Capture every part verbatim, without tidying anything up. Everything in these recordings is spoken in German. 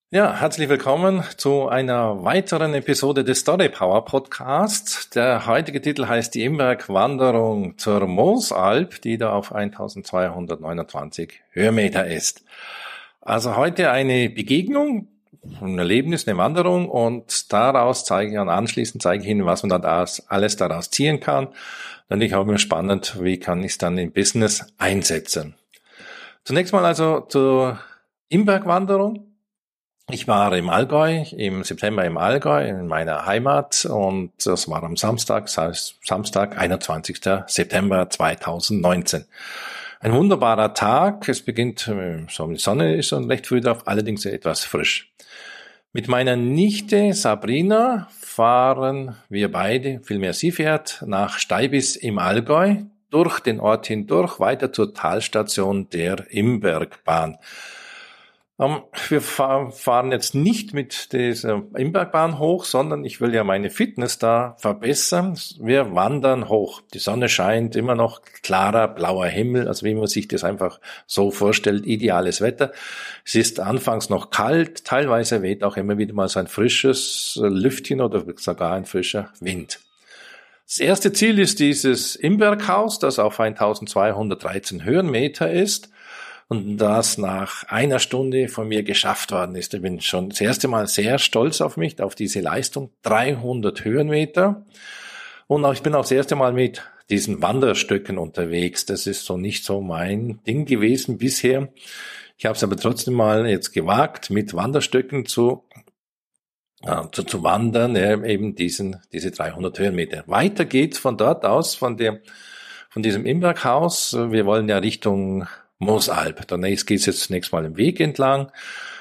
Ja, herzlich willkommen zu einer weiteren Episode des Story Power Podcasts. Der heutige Titel heißt die Imbergwanderung zur Moosalb, die da auf eintausendzweihundertneunundzwanzig Höhenmeter ist. Also heute eine Begegnung, ein Erlebnis, eine Wanderung und daraus zeige ich und anschließend zeige ich Ihnen, was man da alles daraus ziehen kann. Und ich habe mir spannend, wie kann ich es dann im Business einsetzen. Zunächst mal also zur Imbergwanderung. Ich war im Allgäu, im September im Allgäu, in meiner Heimat und das war am Samstag, das heißt Samstag, einundzwanzigster September zweitausendneunzehn. Ein wunderbarer Tag, es beginnt, so die Sonne ist schon recht früh drauf, allerdings etwas frisch. Mit meiner Nichte Sabrina fahren wir beide, vielmehr sie fährt, nach Steibis im Allgäu, durch den Ort hindurch, weiter zur Talstation der Imbergbahn. Um, wir fahren jetzt nicht mit dieser Imbergbahn hoch, sondern ich will ja meine Fitness da verbessern. Wir wandern hoch. Die Sonne scheint, immer noch klarer, blauer Himmel, also wie man sich das einfach so vorstellt, ideales Wetter. Es ist anfangs noch kalt, teilweise weht auch immer wieder mal so ein frisches Lüftchen oder sogar ein frischer Wind. Das erste Ziel ist dieses Imberghaus, das auf eintausendzweihundertdreizehn Höhenmeter ist. Und das nach einer Stunde von mir geschafft worden ist. Ich bin schon das erste Mal sehr stolz auf mich, auf diese Leistung. dreihundert Höhenmeter. Und auch, ich bin auch das erste Mal mit diesen Wanderstöcken unterwegs. Das ist so nicht so mein Ding gewesen bisher. Ich habe es aber trotzdem mal jetzt gewagt, mit Wanderstöcken zu, äh, zu, zu wandern, ja, eben diesen, diese dreihundert Höhenmeter. Weiter geht's von dort aus, von der, von diesem Imberghaus. Wir wollen ja Richtung Moosalb. Danach geht es jetzt zunächst mal im Weg entlang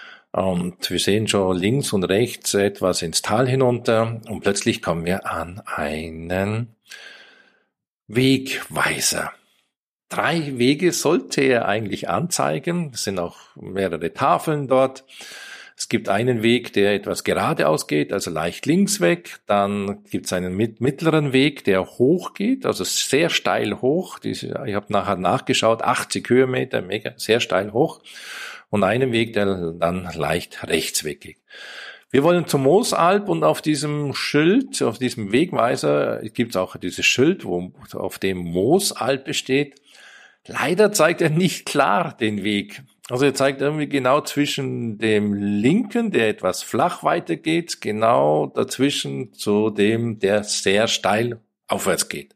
und wir sehen schon links und rechts etwas ins Tal hinunter und plötzlich kommen wir an einen Wegweiser. Drei Wege sollte er eigentlich anzeigen. Es sind auch mehrere Tafeln dort. Es gibt einen Weg, der etwas geradeaus geht, also leicht links weg. Dann gibt es einen mittleren Weg, der hoch geht, also sehr steil hoch. Ich habe nachher nachgeschaut, achtzig Höhenmeter, mega, sehr steil hoch. Und einen Weg, der dann leicht rechts weggeht. Wir wollen zur Moosalb und auf diesem Schild, auf diesem Wegweiser gibt es auch dieses Schild, wo auf dem Moosalb besteht. Leider zeigt er nicht klar den Weg. Also er zeigt irgendwie genau zwischen dem linken, der etwas flach weitergeht, genau dazwischen zu dem, der sehr steil aufwärts geht.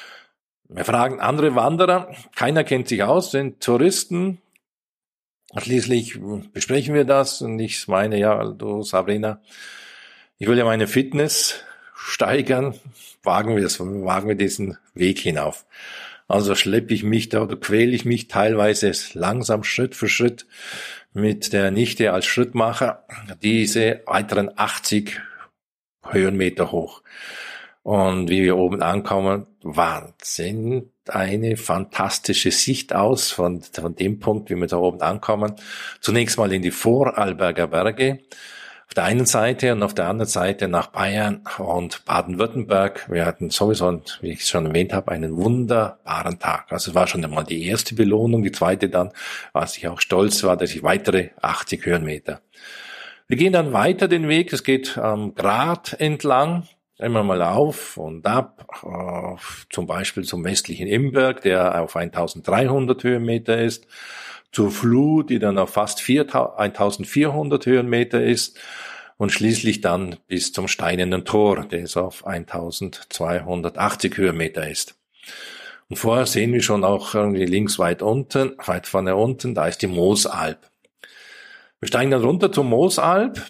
Wir fragen andere Wanderer, keiner kennt sich aus, sind Touristen. Schließlich besprechen wir das und ich meine, ja, du Sabrina, ich will ja meine Fitness steigern, wagen wir es, wagen wir diesen Weg hinauf. Also schleppe ich mich da oder quäle ich mich teilweise langsam Schritt für Schritt mit der Nichte als Schrittmacher diese weiteren achtzig Höhenmeter hoch. Und wie wir oben ankommen, Wahnsinn, eine fantastische Sicht aus von, von dem Punkt, wie wir da oben ankommen. Zunächst mal in die Vorarlberger Berge. Auf der einen Seite und auf der anderen Seite nach Bayern und Baden-Württemberg. Wir hatten sowieso, wie ich schon erwähnt habe, einen wunderbaren Tag. Also es war schon einmal die erste Belohnung. Die zweite dann, was ich auch stolz war, dass ich weitere achtzig Höhenmeter. Wir gehen dann weiter den Weg. Es geht am Grat entlang. Immer mal auf und ab, äh, zum Beispiel zum westlichen Imberg, der auf eintausenddreihundert Höhenmeter ist. Zur Fluh, die dann auf fast eintausendvierhundert Höhenmeter ist und schließlich dann bis zum Steinernen Tor, der so auf eintausendzweihundertachtzig Höhenmeter ist. Und vorher sehen wir schon auch irgendwie links weit unten, weit vorne unten, da ist die Moosalb. Wir steigen dann runter zur Moosalb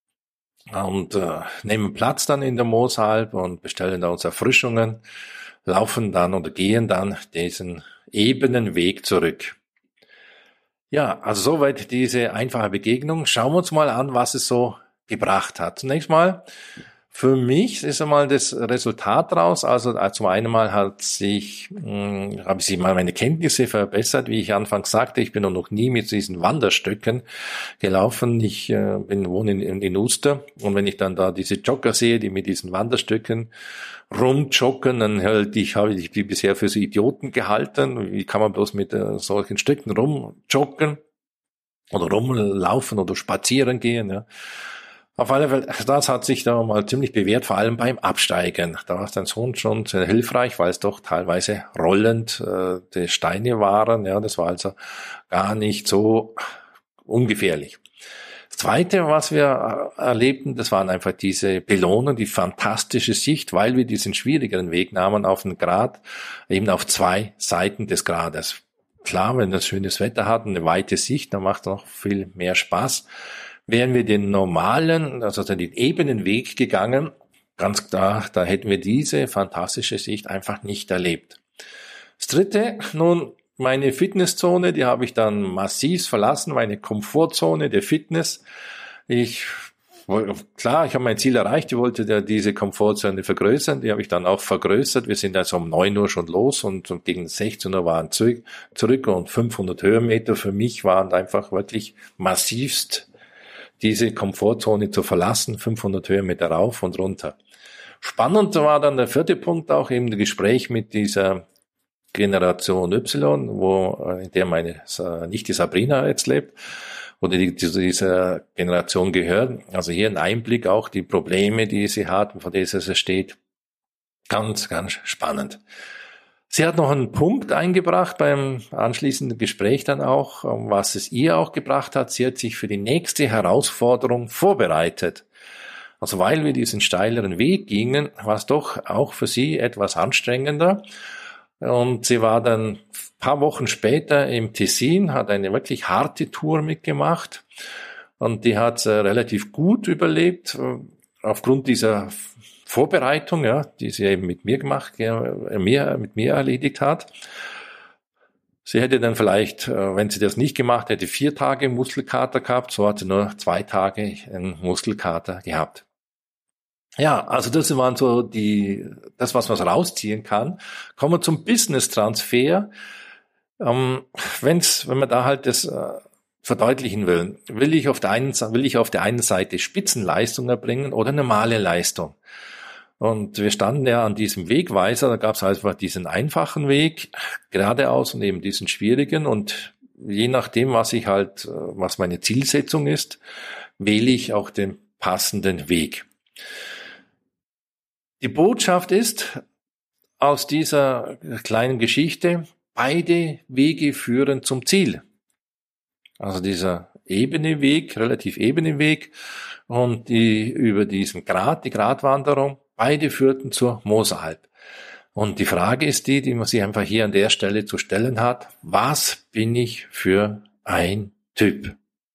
und äh, nehmen Platz dann in der Moosalb und bestellen da unsere Erfrischungen, laufen dann oder gehen dann diesen ebenen Weg zurück. Ja, also soweit diese einfache Begegnung. Schauen wir uns mal an, was es so gebracht hat. Zunächst mal, für mich ist einmal das Resultat daraus. Also zum einen mal hat sich, mh, habe ich mal meine Kenntnisse verbessert, wie ich anfangs sagte. Ich bin noch nie mit diesen Wanderstöcken gelaufen. Ich äh, bin wohne in, in, in Uster und wenn ich dann da diese Jogger sehe, die mit diesen Wanderstöcken rumjoggen, dann halt ich habe ich die bisher für so Idioten gehalten. Wie kann man bloß mit äh, solchen Stücken rumjoggen? oder rumlaufen oder spazieren gehen. Ja. Auf alle Fälle, das hat sich da mal ziemlich bewährt, vor allem beim Absteigen. Da war dein Sohn schon sehr hilfreich, weil es doch teilweise rollend äh, die Steine waren. Ja, das war also gar nicht so ungefährlich. Das Zweite, was wir erlebten, das waren einfach diese Belohnung, die fantastische Sicht, weil wir diesen schwierigeren Weg nahmen auf den Grat, eben auf zwei Seiten des Grades. Klar, wenn das schönes Wetter hat und eine weite Sicht, dann macht es noch viel mehr Spaß. Wären wir den normalen, also den ebenen Weg gegangen, ganz klar, da hätten wir diese fantastische Sicht einfach nicht erlebt. Das Dritte, nun, meine Fitnesszone, die habe ich dann massiv verlassen, meine Komfortzone der Fitness. Ich, klar, ich habe mein Ziel erreicht, ich wollte ja diese Komfortzone vergrößern, die habe ich dann auch vergrößert. Wir sind also um neun Uhr schon los und gegen sechzehn Uhr waren zurück, zurück und fünfhundert Höhenmeter für mich waren einfach wirklich massivst diese Komfortzone zu verlassen, fünfhundert Höhenmeter rauf und runter. Spannend war dann der vierte Punkt auch eben das Gespräch mit dieser Generation Y, wo in der meine Nichte Sabrina jetzt lebt, oder die zu dieser Generation gehört. Also hier ein Einblick auch die Probleme, die sie hat und vor denen sie steht. Ganz, ganz spannend. Sie hat noch einen Punkt eingebracht beim anschließenden Gespräch dann auch, was es ihr auch gebracht hat. Sie hat sich für die nächste Herausforderung vorbereitet. Also weil wir diesen steileren Weg gingen, war es doch auch für sie etwas anstrengender. Und sie war dann ein paar Wochen später im Tessin, hat eine wirklich harte Tour mitgemacht. Und die hat sie relativ gut überlebt, aufgrund dieser Vorbereitung, ja, die sie eben mit mir gemacht, ja, mir, mit mir erledigt hat. Sie hätte dann vielleicht, wenn sie das nicht gemacht hätte, vier Tage Muskelkater gehabt, so hat sie nur zwei Tage einen Muskelkater gehabt. Ja, also das waren so die, das, was man rausziehen kann. Kommen wir zum Business-Transfer. Ähm, wenn's, wenn man da halt das äh, verdeutlichen will, will ich auf der einen, will ich auf der einen Seite Spitzenleistung erbringen oder normale Leistung. Und wir standen ja an diesem Wegweiser, da gab es einfach diesen einfachen Weg, geradeaus und eben diesen schwierigen. Und je nachdem, was ich halt, was meine Zielsetzung ist, wähle ich auch den passenden Weg. Die Botschaft ist aus dieser kleinen Geschichte, beide Wege führen zum Ziel. Also dieser ebene Weg, relativ ebene Weg und die über diesen Grat, die Gratwanderung, beide führten zur Moseralp. Und die Frage ist die, die man sich einfach hier an der Stelle zu stellen hat. Was bin ich für ein Typ?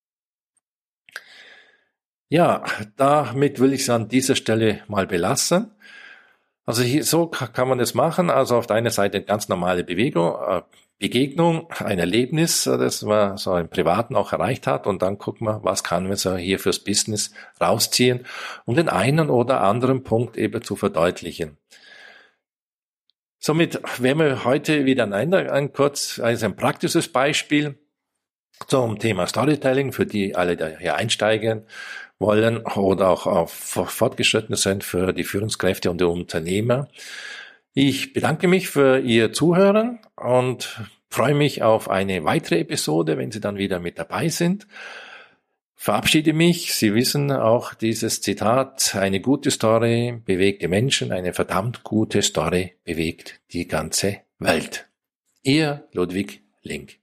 Ja, damit will ich es an dieser Stelle mal belassen. Also hier, so kann man das machen. Also auf der einen Seite eine ganz normale Bewegung, äh, Begegnung, ein Erlebnis, das man so im Privaten auch erreicht hat. Und dann gucken wir, was kann man so hier fürs Business rausziehen, um den einen oder anderen Punkt eben zu verdeutlichen. Somit werden wir heute wieder ein, ein kurz, also ein praktisches Beispiel zum Thema Storytelling, für die alle, die hier einsteigen wollen oder auch auf fortgeschritten sind, für die Führungskräfte und die Unternehmer. Ich bedanke mich für Ihr Zuhören und freue mich auf eine weitere Episode, wenn Sie dann wieder mit dabei sind. Verabschiede mich. Sie wissen auch dieses Zitat, eine gute Story bewegt die Menschen, eine verdammt gute Story bewegt die ganze Welt. Ihr Ludwig Link.